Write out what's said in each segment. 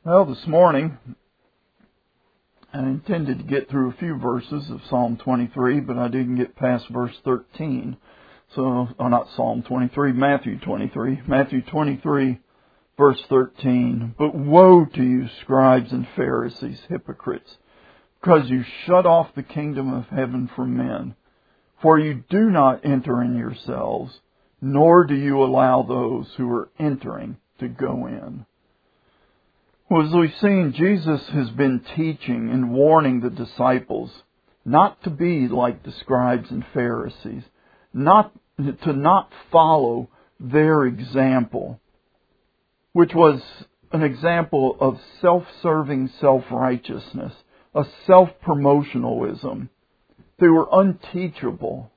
Well, this morning I intended to get through a few verses of Psalm 23, but I didn't get past verse 13. Not Psalm 23, Matthew 23. Matthew 23, verse 13. But woe to you, scribes and Pharisees, hypocrites, because you shut off the kingdom of heaven from men. For you do not enter in yourselves, nor do you allow those who are entering to go in. Well, as we've seen, Jesus has been teaching and warning the disciples not to be like the scribes and Pharisees, to not follow their example, which was an example of self-serving self-righteousness, a self-promotionalism. They were unteachable.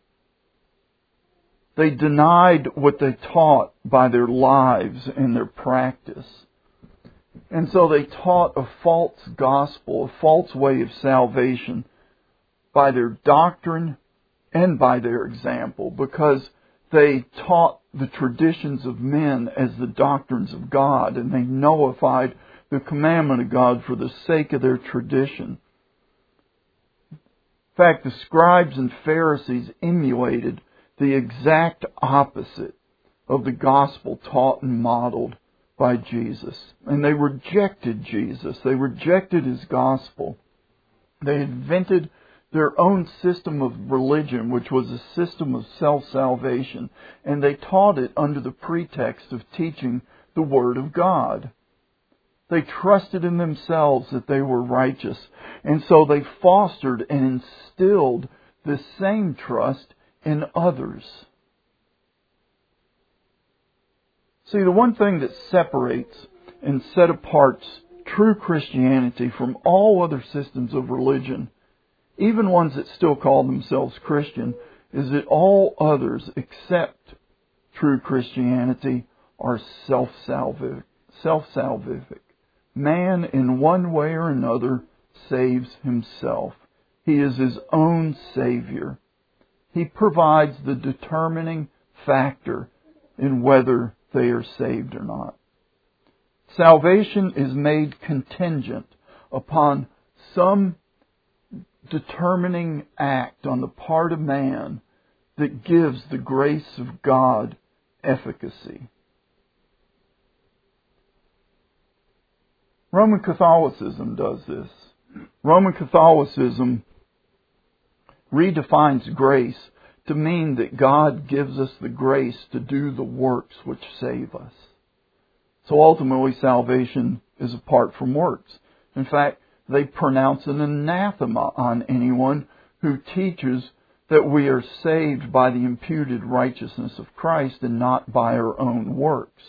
They denied what they taught by their lives and their practice. And so they taught a false gospel, a false way of salvation by their doctrine and by their example, because they taught the traditions of men as the doctrines of God, and they nullified the commandment of God for the sake of their tradition. In fact, the scribes and Pharisees emulated the exact opposite of the gospel taught and modeled by Jesus. And they rejected Jesus. They rejected His gospel. They invented their own system of religion, which was a system of self-salvation. And they taught it under the pretext of teaching the Word of God. They trusted in themselves that they were righteous. And so they fostered and instilled the same trust in others. See, the one thing that separates and set apart true Christianity from all other systems of religion, even ones that still call themselves Christian, is that all others except true Christianity are self-salvific. Man, in one way or another, saves himself. He is his own Savior. He provides the determining factor in whether they are saved or not. Salvation is made contingent upon some determining act on the part of man that gives the grace of God efficacy. Roman Catholicism does this. Roman Catholicism redefines grace to mean that God gives us the grace to do the works which save us. So ultimately, salvation is apart from works. In fact, they pronounce an anathema on anyone who teaches that we are saved by the imputed righteousness of Christ and not by our own works.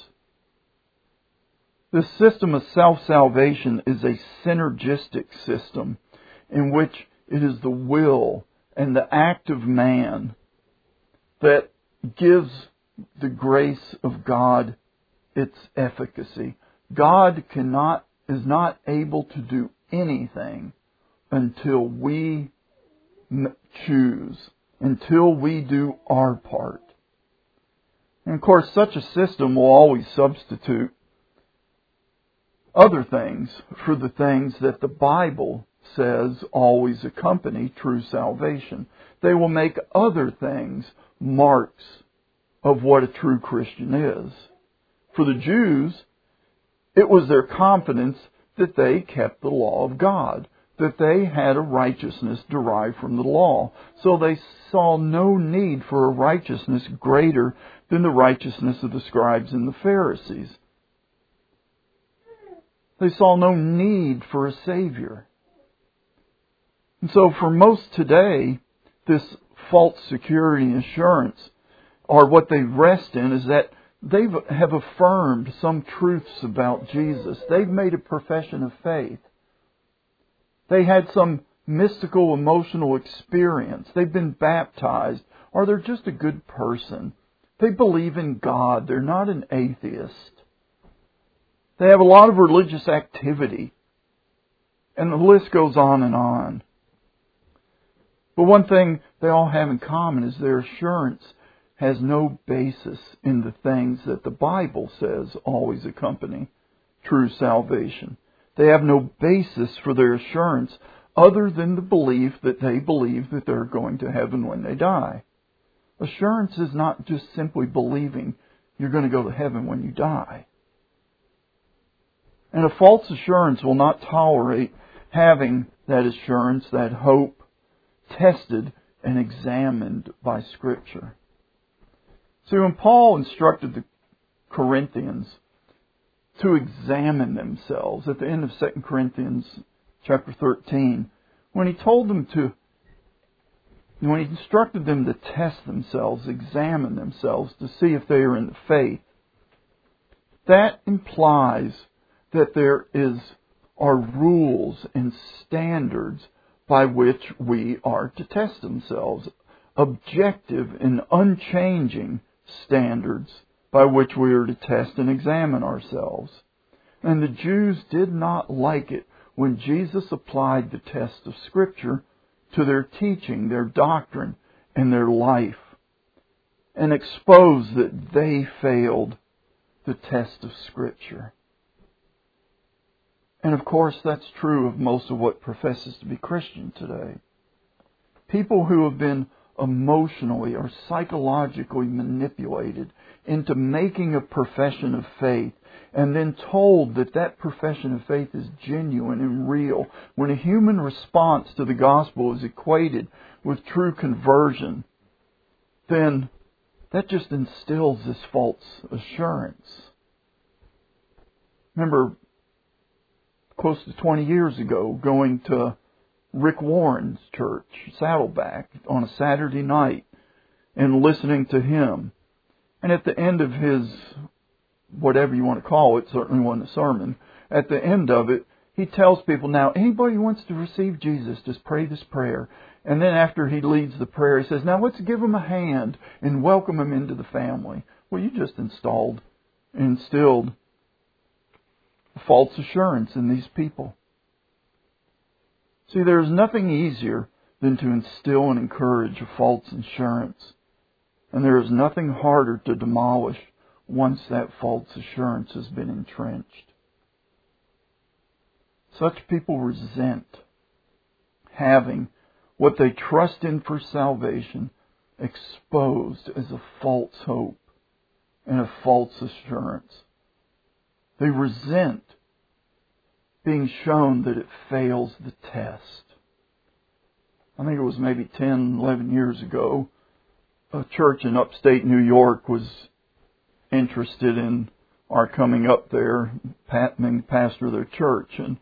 This system of self-salvation is a synergistic system in which it is the will and the act of man that gives the grace of God its efficacy. God is not able to do anything until we choose, until we do our part. And of course, such a system will always substitute other things for the things that the Bible says always accompany true salvation. They will make other things marks of what a true Christian is. For the Jews, it was their confidence that they kept the law of God, that they had a righteousness derived from the law. So they saw no need for a righteousness greater than the righteousness of the scribes and the Pharisees. They saw no need for a Savior. And so for most today, this false security and assurance, or what they rest in, is that they have affirmed some truths about Jesus. They've made a profession of faith. They had some mystical, emotional experience. They've been baptized, or they're just a good person. They believe in God. They're not an atheist. They have a lot of religious activity. And the list goes on and on. But one thing they all have in common is their assurance has no basis in the things that the Bible says always accompany true salvation. They have no basis for their assurance other than the belief that they believe that they're going to heaven when they die. Assurance is not just simply believing you're going to go to heaven when you die. And a false assurance will not tolerate having that assurance, that hope, tested and examined by Scripture. See, when Paul instructed the Corinthians to examine themselves at the end of 2 Corinthians chapter 13, when he instructed them to test themselves, examine themselves to see if they are in the faith, that implies that there are rules and standards by which we are to test themselves, objective and unchanging standards by which we are to test and examine ourselves. And the Jews did not like it when Jesus applied the test of Scripture to their teaching, their doctrine, and their life, and exposed that they failed the test of Scripture. And of course, that's true of most of what professes to be Christian today. People who have been emotionally or psychologically manipulated into making a profession of faith and then told that that profession of faith is genuine and real, when a human response to the gospel is equated with true conversion, then that just instills this false assurance. Remember, close to 20 years ago, going to Rick Warren's church, Saddleback, on a Saturday night and listening to him. And at the end of his, whatever you want to call it, certainly wasn't a sermon, at the end of it, he tells people, now, anybody who wants to receive Jesus, just pray this prayer. And then after he leads the prayer, he says, now let's give him a hand and welcome him into the family. Well, you just instilled false assurance in these people. See, there is nothing easier than to instill and encourage a false assurance. And there is nothing harder to demolish once that false assurance has been entrenched. Such people resent having what they trust in for salvation exposed as a false hope and a false assurance. They resent being shown that it fails the test. I think it was maybe 10, 11 years ago, a church in upstate New York was interested in our coming up there, being the pastor of their church. And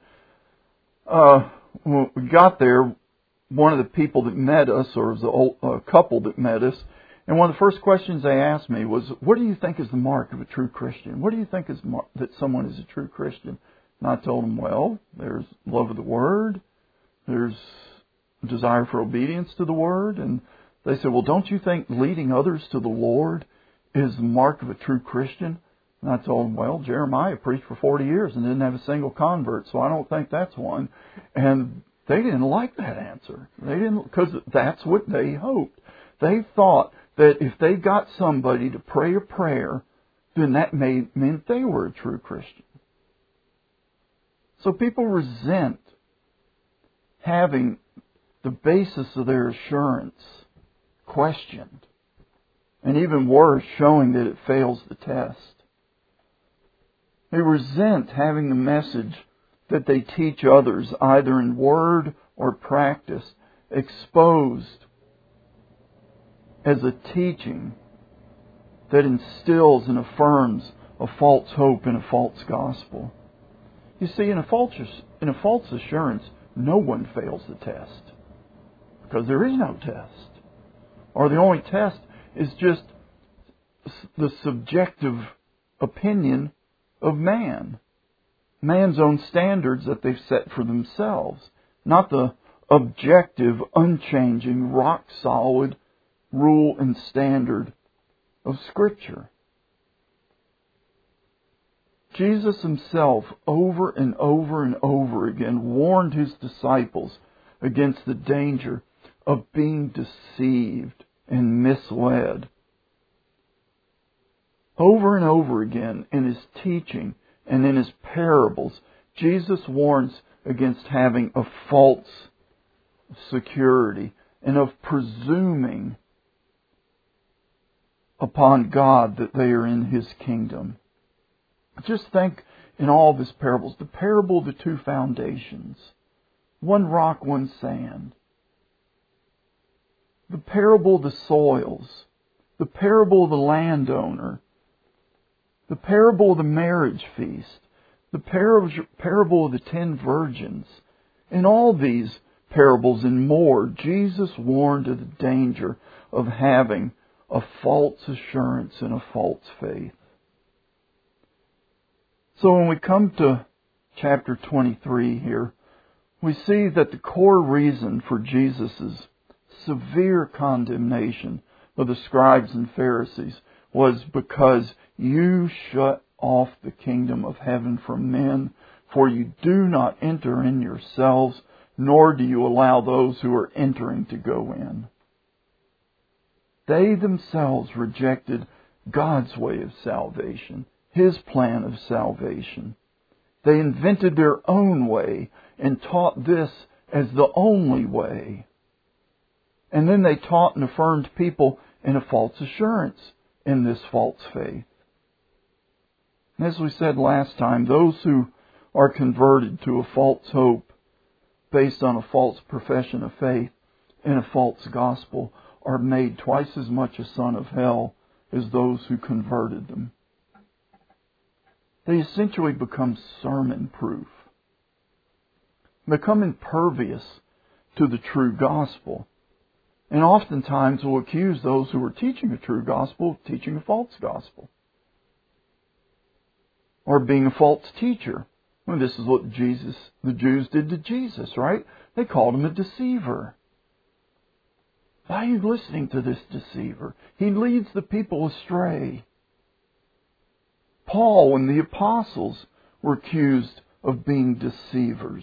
when we got there, one of the people that met us, or it was a couple that met us, and one of the first questions they asked me was, what do you think is the mark of a true Christian? What do you think is that someone is a true Christian? And I told them, well, there's love of the Word, there's desire for obedience to the Word. And they said, well, don't you think leading others to the Lord is the mark of a true Christian? And I told them, well, Jeremiah preached for 40 years and didn't have a single convert, so I don't think that's one. And they didn't like that answer. They didn't, because that's what they hoped. They thought that if they got somebody to pray a prayer, then that meant they were a true Christian. So people resent having the basis of their assurance questioned, and even worse, showing that it fails the test. They resent having the message that they teach others, either in word or practice, exposed as a teaching that instills and affirms a false hope and a false gospel. You see, in a false assurance, no one fails the test, because there is no test. Or the only test is just the subjective opinion of man. Man's own standards that they've set for themselves, not the objective, unchanging, rock-solid rule and standard of Scripture. Jesus himself, over and over and over again, warned his disciples against the danger of being deceived and misled. Over and over again in his teaching and in His parables, Jesus warns against having a false security and of presuming upon God that they are in His kingdom. Just think in all of His parables. The parable of the two foundations. One rock, one sand. The parable of the soils. The parable of the landowner. The parable of the marriage feast. The parable of the 10 virgins. In all these parables and more, Jesus warned of the danger of having a false assurance and a false faith. So when we come to chapter 23 here, we see that the core reason for Jesus' severe condemnation of the scribes and Pharisees was because you shut off the kingdom of heaven from men, for you do not enter in yourselves, nor do you allow those who are entering to go in. They themselves rejected God's way of salvation, His plan of salvation. They invented their own way and taught this as the only way. And then they taught and affirmed people in a false assurance in this false faith. And as we said last time, those who are converted to a false hope based on a false profession of faith and a false gospel are made twice as much a son of hell as those who converted them. They essentially become sermon-proof, become impervious to the true gospel, and oftentimes will accuse those who are teaching a true gospel of teaching a false gospel, or being a false teacher. Well, this is what the Jews did to Jesus, right? They called Him a deceiver. Why are you listening to this deceiver? He leads the people astray. Paul and the apostles were accused of being deceivers.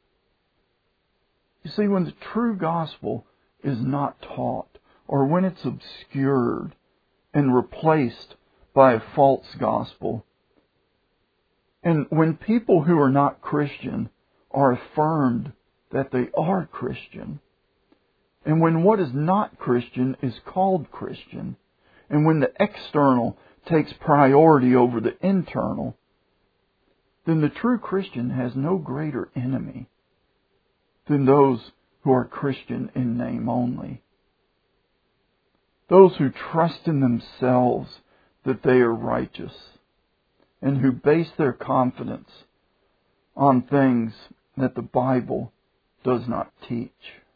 You see, when the true gospel is not taught, or when it's obscured and replaced by a false gospel, and when people who are not Christian are affirmed that they are Christian, and when what is not Christian is called Christian, and when the external takes priority over the internal, then the true Christian has no greater enemy than those who are Christian in name only. Those who trust in themselves that they are righteous, and who base their confidence on things that the Bible does not teach.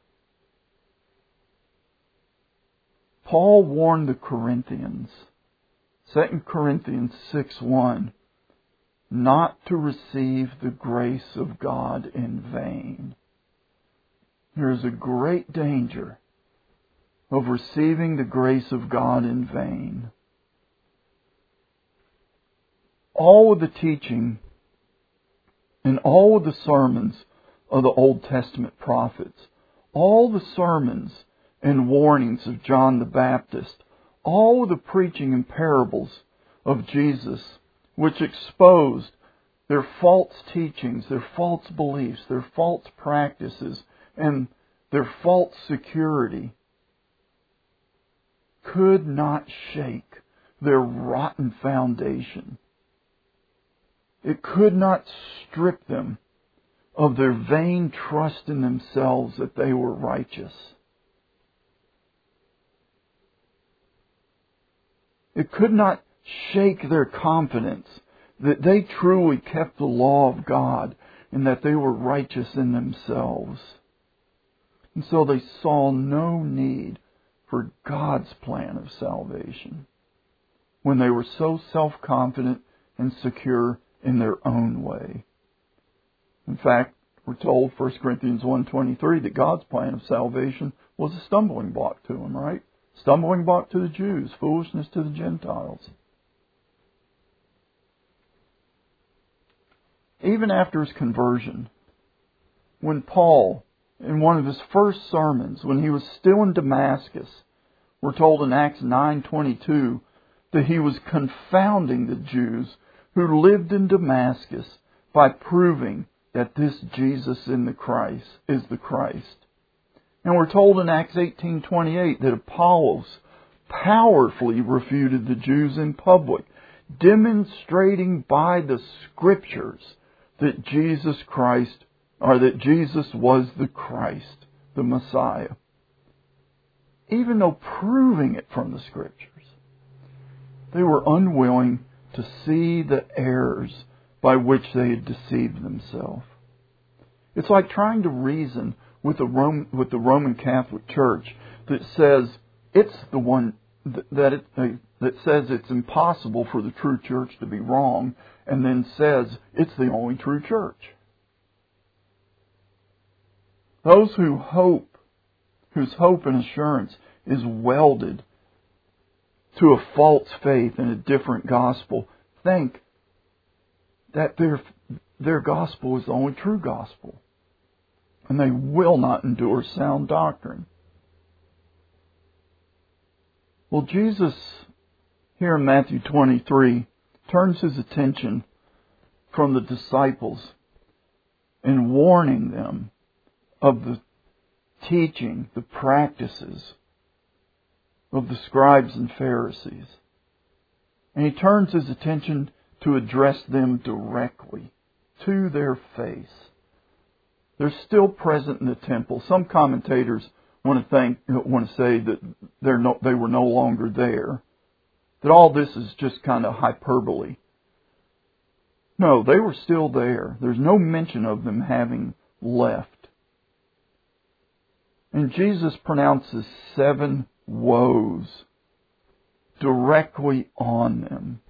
Paul warned the Corinthians, 2 Corinthians 6:1, not to receive the grace of God in vain. There is a great danger of receiving the grace of God in vain. All of the teaching and all of the sermons of the Old Testament prophets, all the sermons and warnings of John the Baptist, all of the preaching and parables of Jesus, which exposed their false teachings, their false beliefs, their false practices, and their false security, could not shake their rotten foundation. It could not strip them of their vain trust in themselves that they were righteous. It could not shake their confidence that they truly kept the law of God and that they were righteous in themselves. And so they saw no need for God's plan of salvation when they were so self-confident and secure in their own way. In fact, we're told 1 Corinthians 1:23 that God's plan of salvation was a stumbling block to them, right? Stumbling block to the Jews, foolishness to the Gentiles. Even after his conversion, when Paul, in one of his first sermons, when he was still in Damascus, we're told in Acts 9:22 that he was confounding the Jews who lived in Damascus by proving that this Jesus is the Christ. And we're told in Acts 18:28 that Apollos powerfully refuted the Jews in public, demonstrating by the Scriptures that Jesus was the Christ, the Messiah, even though proving it from the Scriptures. They were unwilling to see the errors by which they had deceived themselves. It's like trying to reason with the Roman Catholic Church that says it's the one that says it's impossible for the true church to be wrong, and then says it's the only true church. Those whose hope and assurance is welded to a false faith and a different gospel think that their gospel is the only true gospel, and they will not endure sound doctrine. Well, Jesus, here in Matthew 23, turns His attention from the disciples in warning them of the teaching, the practices of the scribes and Pharisees. And He turns His attention to address them directly, to their face. They're still present in the temple. Some commentators want to say that they were no longer there. That all this is just kind of hyperbole. No, they were still there. There's no mention of them having left. And Jesus pronounces 7 woes directly on them,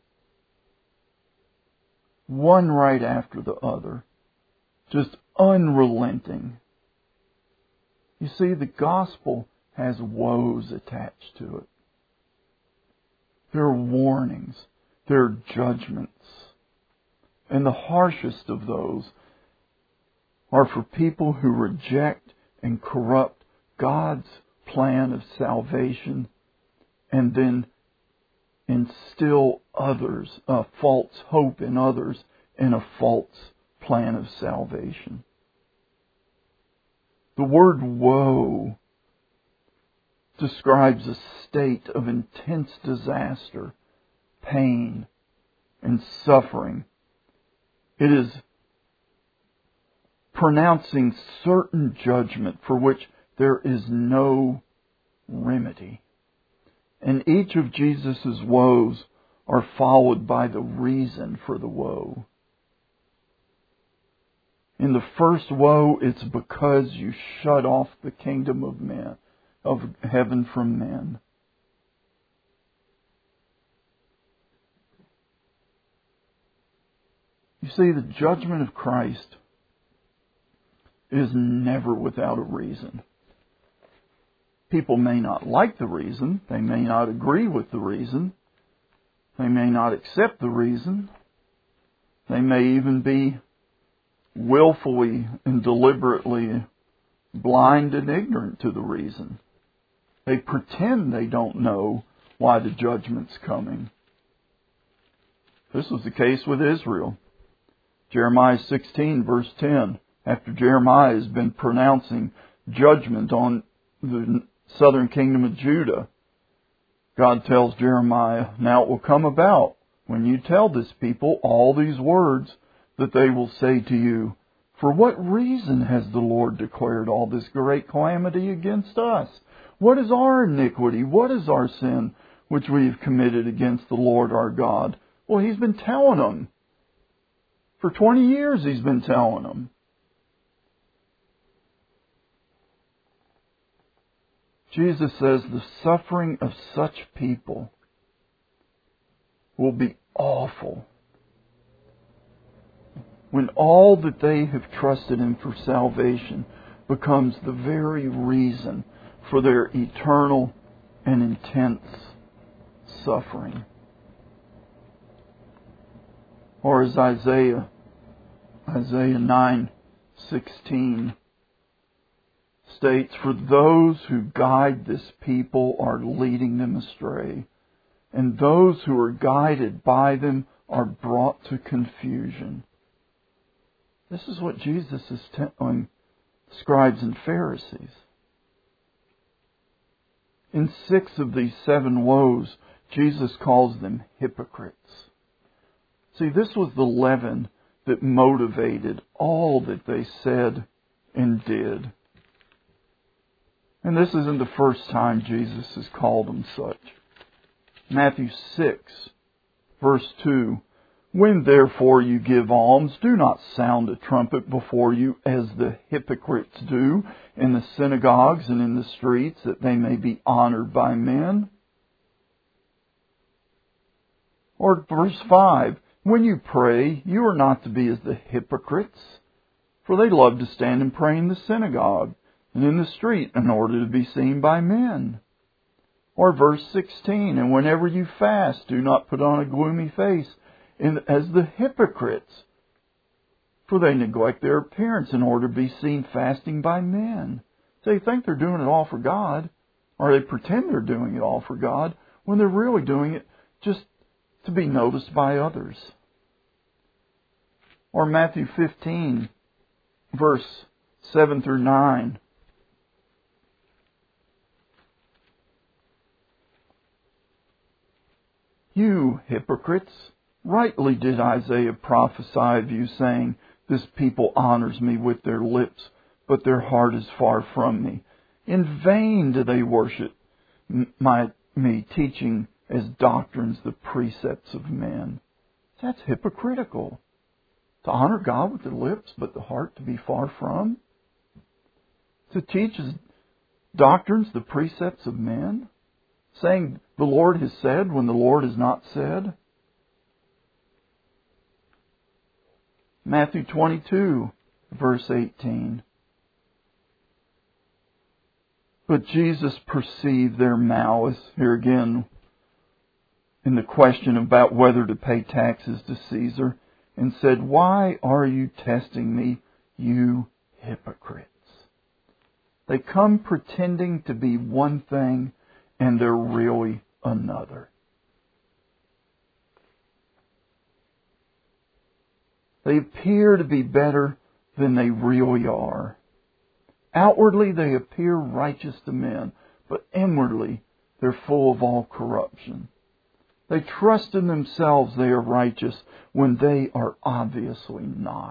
one right after the other, just unrelenting. You see, the gospel has woes attached to it. There are warnings, there are judgments, and the harshest of those are for people who reject and corrupt God's plan of salvation and then instill others, a false hope in others, in a false plan of salvation. The word woe describes a state of intense disaster, pain, and suffering. It is pronouncing certain judgment for which there is no remedy. And each of Jesus' woes are followed by the reason for the woe. In the first woe, it's because you shut off the kingdom of heaven from men. You see, the judgment of Christ is never without a reason. People may not like the reason. They may not agree with the reason. They may not accept the reason. They may even be willfully and deliberately blind and ignorant to the reason. They pretend they don't know why the judgment's coming. This was the case with Israel. Jeremiah 16, verse 10. After Jeremiah has been pronouncing judgment on the southern kingdom of Judah, God tells Jeremiah, now it will come about when you tell this people all these words that they will say to you, for what reason has the Lord declared all this great calamity against us? What is our iniquity? What is our sin which we have committed against the Lord our God? Well, He's been telling them. For 20 years He's been telling them. Jesus says the suffering of such people will be awful when all that they have trusted in for salvation becomes the very reason for their eternal and intense suffering. Or as Isaiah 9:16 states, for those who guide this people are leading them astray, and those who are guided by them are brought to confusion. This is what Jesus is telling scribes and Pharisees. In 6 of these 7 woes, Jesus calls them hypocrites. See, this was the leaven that motivated all that they said and did. And this isn't the first time Jesus has called them such. Matthew 6, verse 2, "When therefore you give alms, do not sound a trumpet before you as the hypocrites do in the synagogues and in the streets, that they may be honored by men." Or verse 5, "When you pray, you are not to be as the hypocrites, for they love to stand and pray in the synagogue and in the street in order to be seen by men." Or verse 16, "And whenever you fast, do not put on a gloomy face as the hypocrites, for they neglect their appearance in order to be seen fasting by men." So they think they're doing it all for God, or they pretend they're doing it all for God, when they're really doing it just to be noticed by others. Or Matthew 15, verse 7 through 9. "You hypocrites, rightly did Isaiah prophesy of you, saying, 'This people honors me with their lips, but their heart is far from me. In vain do they worship me, teaching as doctrines the precepts of men.'" That's hypocritical. To honor God with the lips, but the heart to be far from. To teach as doctrines the precepts of men. Saying the Lord has said when the Lord has not said. Matthew 22, verse 18. "But Jesus perceived their malice," here again, in the question about whether to pay taxes to Caesar, "and said, 'Why are you testing me, you hypocrites?' They come pretending to be one thing, and they're really another." They appear to be better than they really are. Outwardly they appear righteous to men, but inwardly they're full of all corruption. They trust in themselves they are righteous when they are obviously not.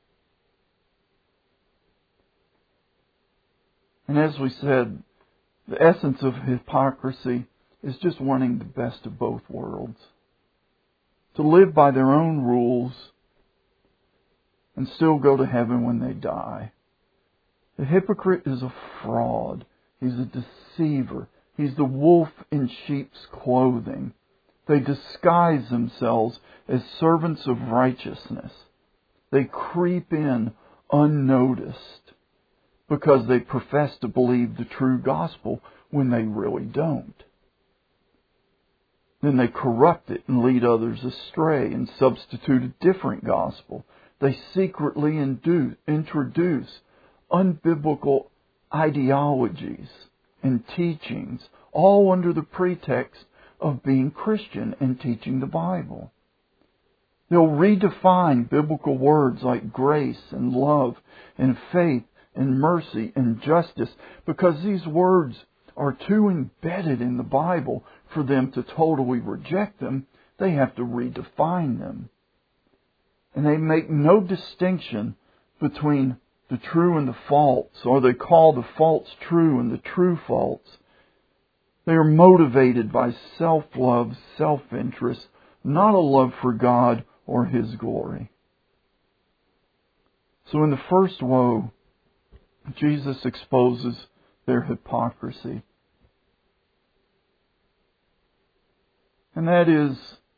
And as we said, the essence of hypocrisy is just wanting the best of both worlds. To live by their own rules and still go to heaven when they die. The hypocrite is a fraud. He's a deceiver. He's the wolf in sheep's clothing. They disguise themselves as servants of righteousness. They creep in unnoticed because they profess to believe the true gospel when they really don't. Then they corrupt it and lead others astray and substitute a different gospel. They secretly introduce unbiblical ideologies and teachings, all under the pretext of being Christian and teaching the Bible. They'll redefine biblical words like grace and love and faith and mercy and justice because these words are too embedded in the Bible for them to totally reject them. They have to redefine them. And they make no distinction between the true and the false, or they call the false true and the true false. They are motivated by self-love, self-interest, not a love for God or His glory. So in the first woe, Jesus exposes their hypocrisy. And that is,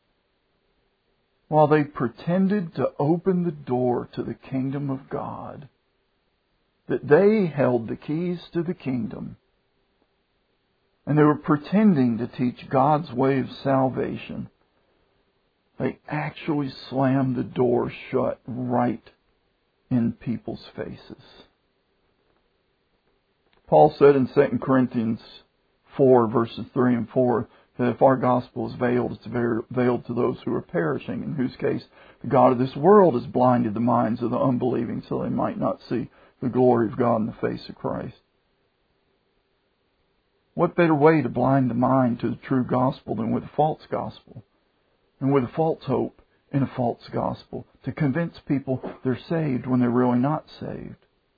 while they pretended to open the door to the kingdom of God, that they held the keys to the kingdom, and they were pretending to teach God's way of salvation, they actually slammed the door shut right in people's faces. Paul said in 2 Corinthians 4, verses 3 and 4, that if our gospel is veiled, it's veiled to those who are perishing, in whose case the God of this world has blinded the minds of the unbelieving so they might not see the glory of God in the face of Christ. What better way to blind the mind to the true gospel than with a false gospel? And with a false hope in a false gospel, to convince people they're saved when they're really not saved.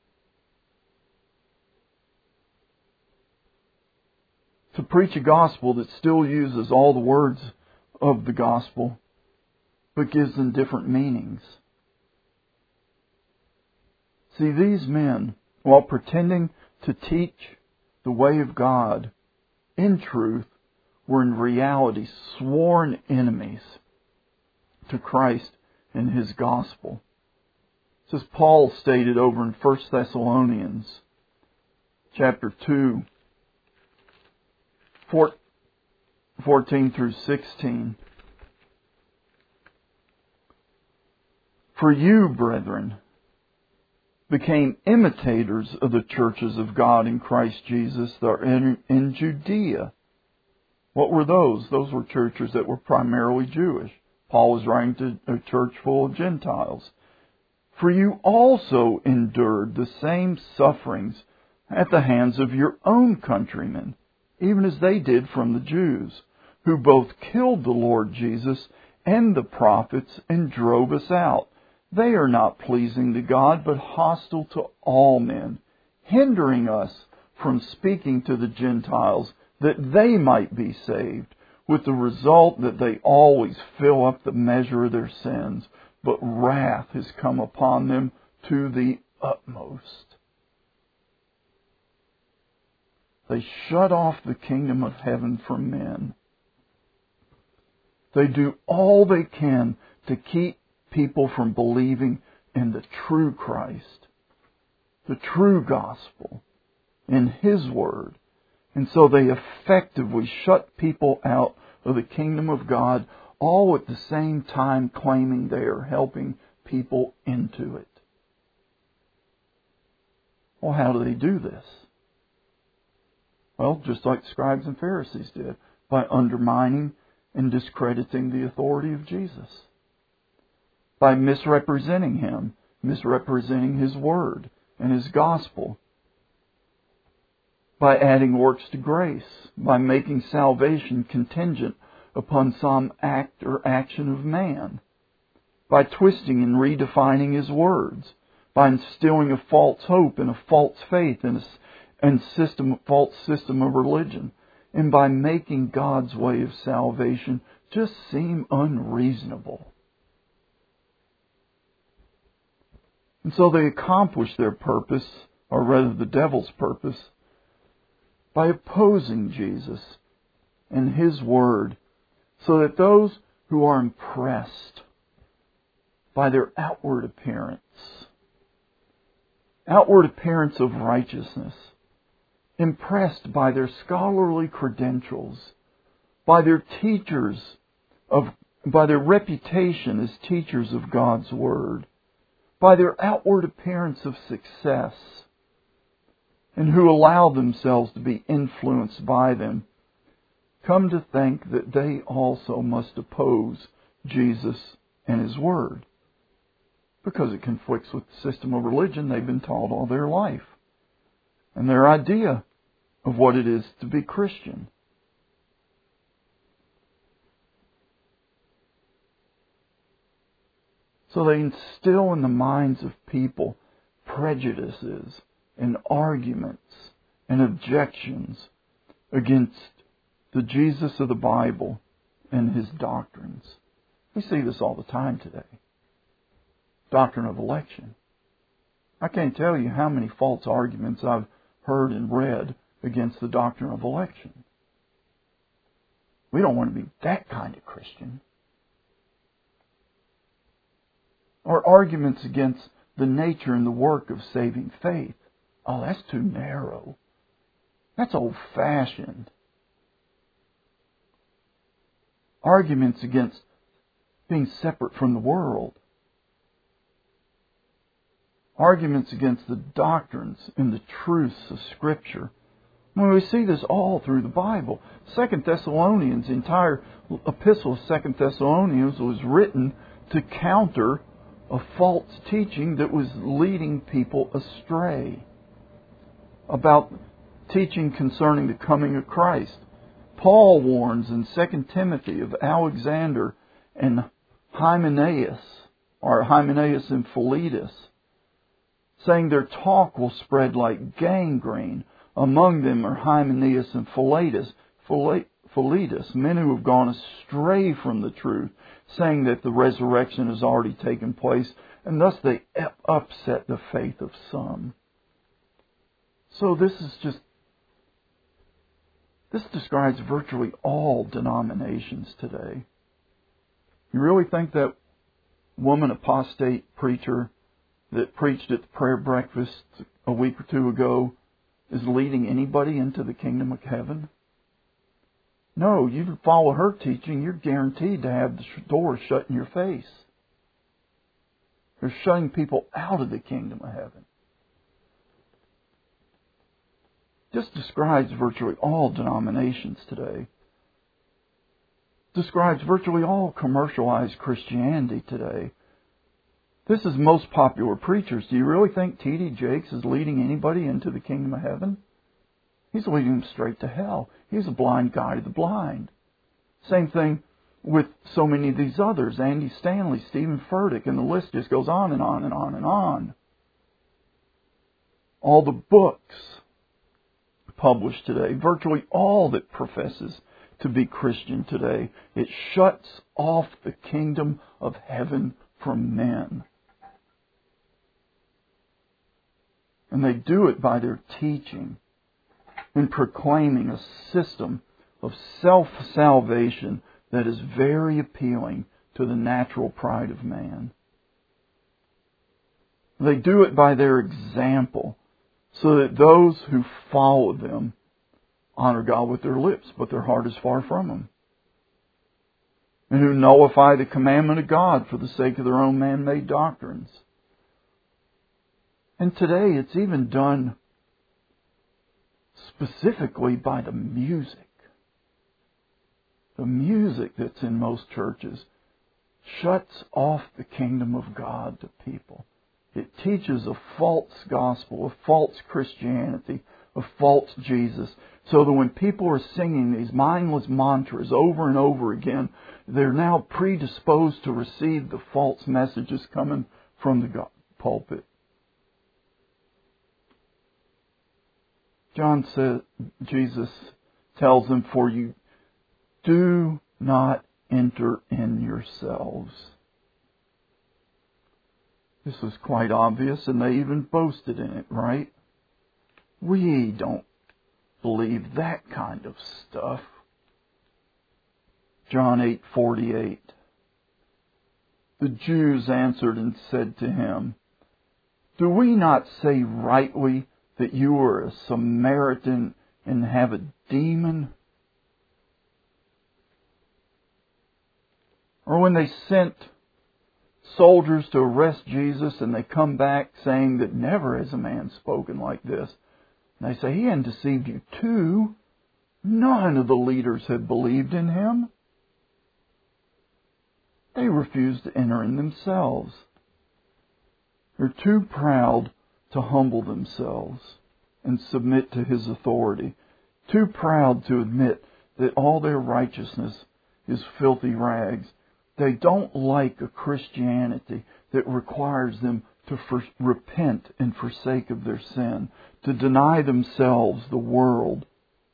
To preach a gospel that still uses all the words of the gospel, but gives them different meanings. See, these men, while pretending to teach the way of God in truth, were in reality sworn enemies to Christ and His gospel. This is Paul stated over in 1 Thessalonians chapter 2, 14 through 16. For you, brethren, became imitators of the churches of God in Christ Jesus that are in Judea. What were those? Those were churches that were primarily Jewish. Paul was writing to a church full of Gentiles. For you also endured the same sufferings at the hands of your own countrymen, even as they did from the Jews, who both killed the Lord Jesus and the prophets and drove us out. They are not pleasing to God, but hostile to all men, hindering us from speaking to the Gentiles, that they might be saved, with the result that they always fill up the measure of their sins, but wrath has come upon them to the utmost. They shut off the kingdom of heaven from men. They do all they can to keep people from believing in the true Christ, the true gospel, in His Word. And so they effectively shut people out of the kingdom of God, all at the same time claiming they are helping people into it. Well, how do they do this? Well, just like the scribes and Pharisees did, by undermining and discrediting the authority of Jesus. By misrepresenting Him, misrepresenting His Word and His gospel. By adding works to grace, by making salvation contingent upon some act or action of man, by twisting and redefining His words, by instilling a false hope and a false faith and a false system of religion, and by making God's way of salvation just seem unreasonable. And so they accomplish their purpose, or rather the devil's purpose, by opposing Jesus and His Word, so that those who are impressed by their outward appearance of righteousness, impressed by their scholarly credentials, by their by their reputation as teachers of God's Word, by their outward appearance of success, and who allow themselves to be influenced by them, come to think that they also must oppose Jesus and His Word, because it conflicts with the system of religion they've been taught all their life, and their idea of what it is to be Christian. So they instill in the minds of people prejudices and arguments and objections against the Jesus of the Bible and His doctrines. We see this all the time today. Doctrine of election. I can't tell you how many false arguments I've heard and read against the doctrine of election. We don't want to be that kind of Christian. Or arguments against the nature and the work of saving faith. Oh, that's too narrow. That's old-fashioned. Arguments against being separate from the world. Arguments against the doctrines and the truths of Scripture. When we see this all through the Bible. 2 Thessalonians, the entire epistle of 2 Thessalonians was written to counter a false teaching that was leading people astray about teaching concerning the coming of Christ. Paul warns in 2 Timothy of Alexander and Hymenaeus, or Hymenaeus and Philetus, saying their talk will spread like gangrene. Among them are Hymenaeus and Philetus, men who have gone astray from the truth, saying that the resurrection has already taken place, and thus they upset the faith of some. So this describes virtually all denominations today. You really think that woman apostate preacher that preached at the prayer breakfast a week or two ago is leading anybody into the kingdom of heaven? No, you follow her teaching, you're guaranteed to have the door shut in your face. You're shutting people out of the kingdom of heaven. This describes virtually all denominations today. Describes virtually all commercialized Christianity today. This is most popular preachers. Do you really think T.D. Jakes is leading anybody into the kingdom of heaven? He's leading them straight to hell. He's a blind guide to the blind. Same thing with so many of these others. Andy Stanley, Stephen Furtick, and the list just goes on and on and on and on. All the books published today, virtually all that professes to be Christian today, it shuts off the kingdom of heaven from men. And they do it by their teaching and proclaiming a system of self-salvation that is very appealing to the natural pride of man. They do it by their example, so that those who follow them honor God with their lips, but their heart is far from Him. And who nullify the commandment of God for the sake of their own man-made doctrines. And today it's even done specifically by the music. The music that's in most churches shuts off the kingdom of God to people. It teaches a false gospel, a false Christianity, a false Jesus. So that when people are singing these mindless mantras over and over again, they're now predisposed to receive the false messages coming from the pulpit. John said, Jesus tells them, "For you do not enter in yourselves." This was quite obvious, and they even boasted in it, right? We don't believe that kind of stuff. John 8:48. The Jews answered and said to Him, "Do we not say rightly that you are a Samaritan and have a demon?" Or when they sent soldiers to arrest Jesus and they come back saying that never has a man spoken like this. And they say, "He hadn't deceived you too." None of the leaders had believed in Him. They refused to enter in themselves. They're too proud to humble themselves and submit to His authority. Too proud to admit that all their righteousness is filthy rags. They don't like a Christianity that requires them to repent and forsake of their sin, to deny themselves the world,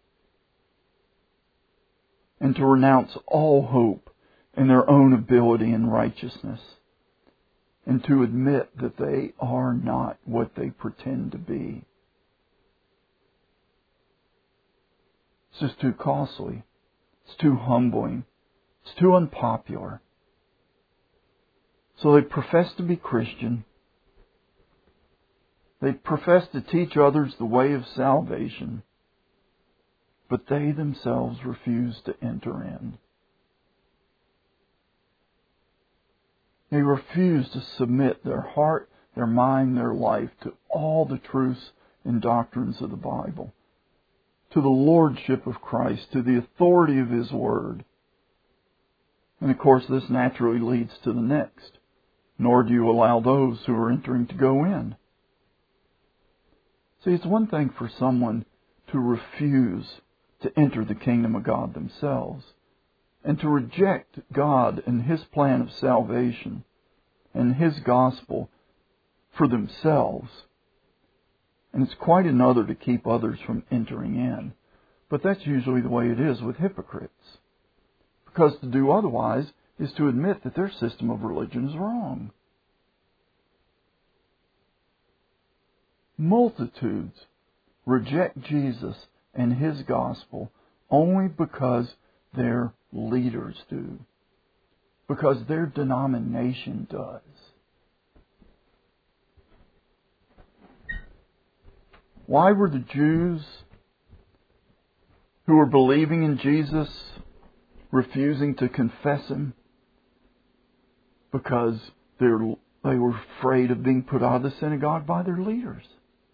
and to renounce all hope in their own ability and righteousness, and to admit that they are not what they pretend to be. It's just too costly. It's too humbling. It's too unpopular. So they profess to be Christian. They profess to teach others the way of salvation. But they themselves refuse to enter in. They refuse to submit their heart, their mind, their life to all the truths and doctrines of the Bible. to the lordship of Christ, to the authority of His Word. And of course, this naturally leads to the next. Nor do you allow those who are entering to go in. See, it's one thing for someone to refuse to enter the kingdom of God themselves, and to reject God and His plan of salvation and His gospel for themselves. And it's quite another to keep others from entering in. But that's usually the way it is with hypocrites. Because to do otherwise is to admit that their system of religion is wrong. Multitudes reject Jesus and His gospel only because their leaders do. Because their denomination does. Why were the Jews who were believing in Jesus refusing to confess Him? Because they were afraid of being put out of the synagogue by their leaders.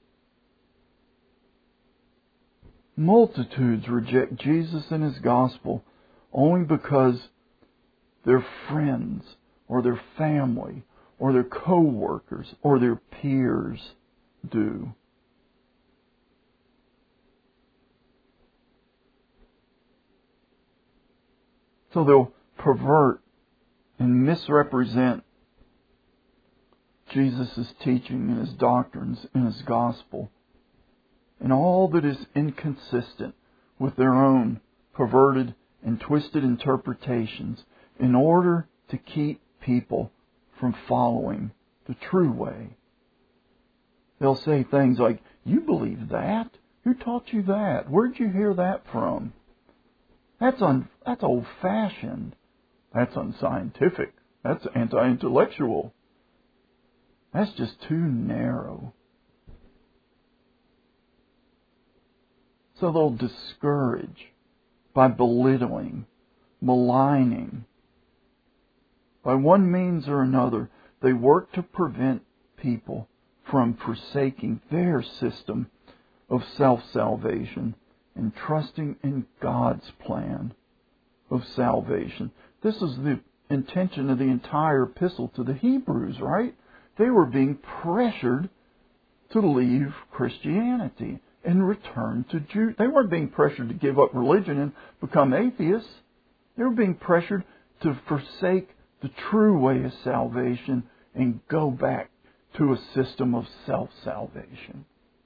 Multitudes reject Jesus and His gospel only because their friends or their family or their co-workers or their peers do. So they'll pervert and misrepresent Jesus' teaching and His doctrines and His gospel, and all that is inconsistent with their own perverted and twisted interpretations in order to keep people from following the true way. They'll say things like, "You believe that? Who taught you that? Where'd you hear that from? That's old-fashioned. That's unscientific. That's anti-intellectual. That's just too narrow." So they'll discourage by belittling, maligning. By one means or another, they work to prevent people from forsaking their system of self-salvation and trusting in God's plan of salvation. This is the intention of the entire epistle to the Hebrews, right? They were being pressured to leave Christianity and return to Judaism. They weren't being pressured to give up religion and become atheists. They were being pressured to forsake the true way of salvation and go back to a system of self-salvation.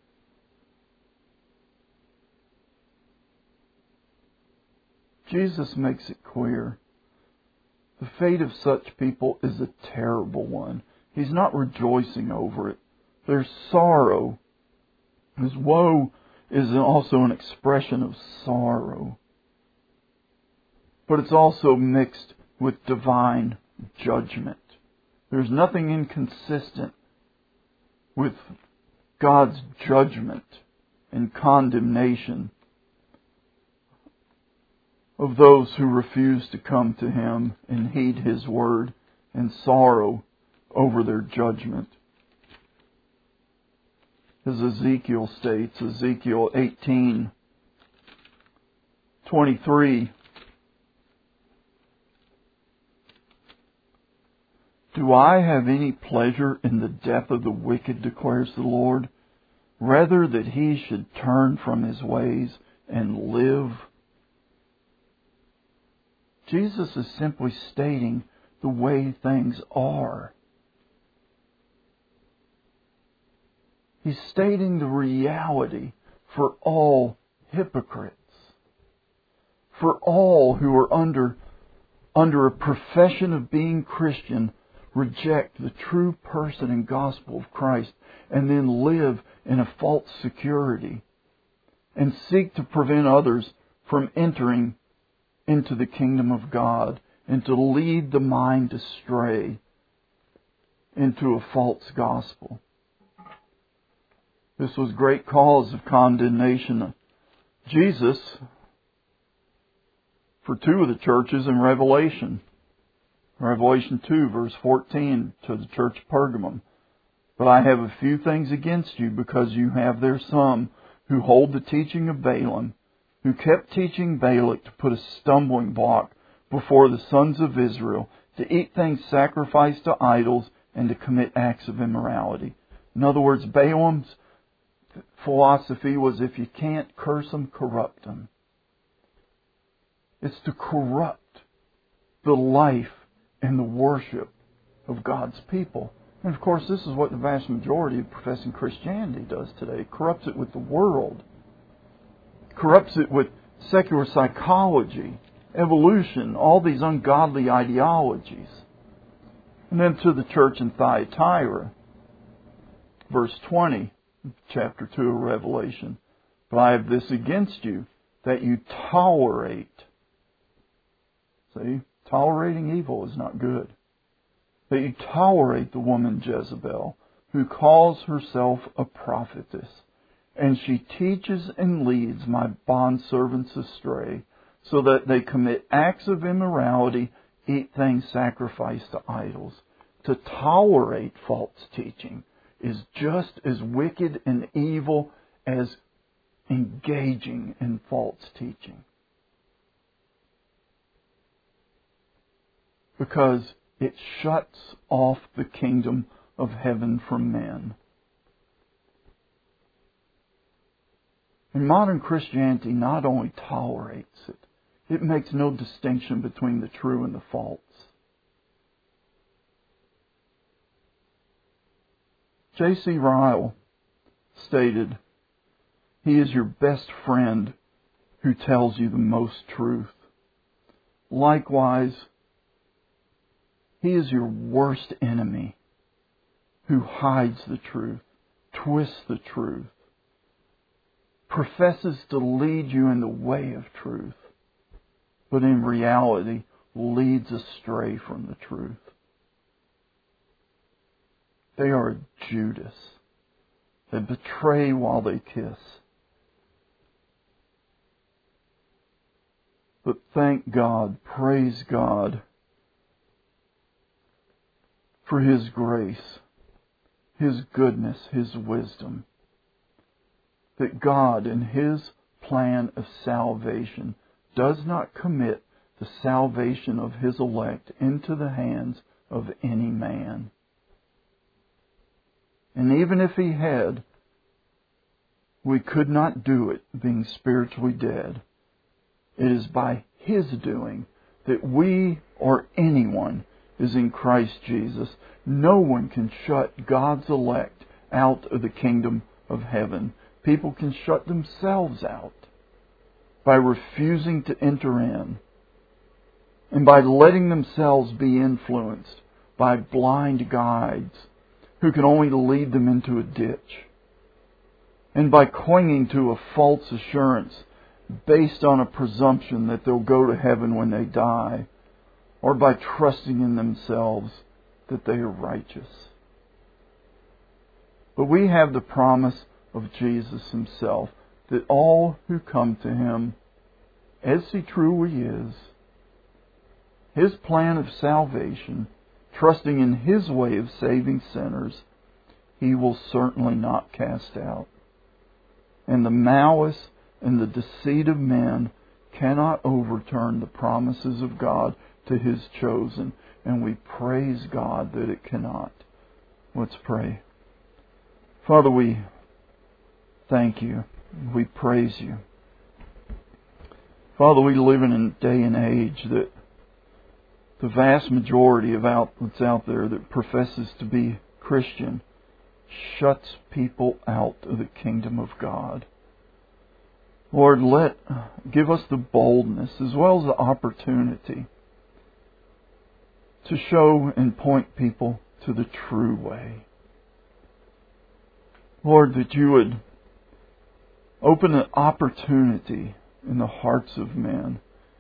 Jesus makes it clear. The fate of such people is a terrible one. He's not rejoicing over it. There's sorrow. His woe is also an expression of sorrow. But it's also mixed with divine judgment. There's nothing inconsistent with God's judgment and condemnation of those who refuse to come to Him and heed His word, and sorrow over their judgment. As Ezekiel states, Ezekiel 18:23, "Do I have any pleasure in the death of the wicked, declares the Lord, rather that he should turn from his ways and live?" Jesus is simply stating the way things are. He's stating the reality for all hypocrites, for all who are under a profession of being Christian, reject the true person and gospel of Christ, and then live in a false security, and seek to prevent others from entering into the kingdom of God, and to lead the mind astray into a false gospel. This was great cause of condemnation. Jesus, for two of the churches in Revelation 2, verse 14, to the church of Pergamum, "But I have a few things against you, because you have there some who hold the teaching of Balaam, who kept teaching Balak to put a stumbling block before the sons of Israel, to eat things sacrificed to idols, and to commit acts of immorality. In other words, Balaam's philosophy was, if you can't curse them, corrupt them. It's to corrupt the life and the worship of God's people. And of course, this is what the vast majority of professing Christianity does today. It corrupts it with the world. It corrupts it with secular psychology, evolution, all these ungodly ideologies. And then to the church in Thyatira, verse 20, chapter 2 of Revelation. But I have this against you, that you tolerate. See, tolerating evil is not good. That you tolerate the woman Jezebel, who calls herself a prophetess, and she teaches and leads my bondservants astray, so that they commit acts of immorality, eat things sacrificed to idols. To tolerate false teaching is just as wicked and evil as engaging in false teaching. Because it shuts off the kingdom of heaven from men. And modern Christianity not only tolerates it, it makes no distinction between the true and the false. J.C. Ryle stated, "He is your best friend who tells you the most truth. Likewise, he is your worst enemy who hides the truth, twists the truth, professes to lead you in the way of truth, but in reality leads astray from the truth. They are a Judas. They betray while they kiss. But thank God, praise God, for His grace, His goodness, His wisdom, that God in His plan of salvation does not commit the salvation of His elect into the hands of any man. And even if He had, we could not do it, being spiritually dead. It is by His doing that we or anyone is in Christ Jesus. No one can shut God's elect out of the kingdom of heaven. People can shut themselves out by refusing to enter in and by letting themselves be influenced by blind guides who can only lead them into a ditch, and by clinging to a false assurance based on a presumption that they'll go to heaven when they die, or by trusting in themselves that they are righteous. But we have the promise of Jesus Himself, that all who come to Him, as He truly is, His plan of salvation, trusting in His way of saving sinners, He will certainly not cast out. And the malice and the deceit of men cannot overturn the promises of God to His chosen, and we praise God that it cannot. Let's pray. Father, we thank You. We praise You. Father, we live in a day and age that the vast majority of outlets out there that professes to be Christian shuts people out of the kingdom of God. Lord, give us the boldness as well as the opportunity to show and point people to the true way. Lord, that You would open an opportunity in the hearts of men,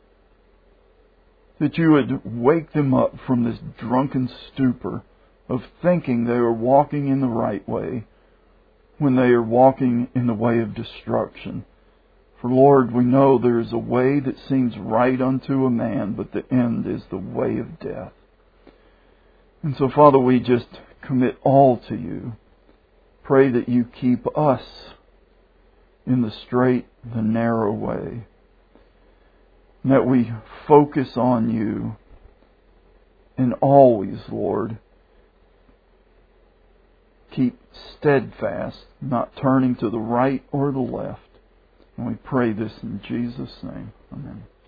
that You would wake them up from this drunken stupor of thinking they are walking in the right way when they are walking in the way of destruction. For Lord, we know there is a way that seems right unto a man, but the end is the way of death. And so, Father, we just commit all to You. Pray that You keep us in the straight, the narrow way. and that we focus on You. And always, Lord, keep steadfast, not turning to the right or the left. And we pray this in Jesus' name. Amen.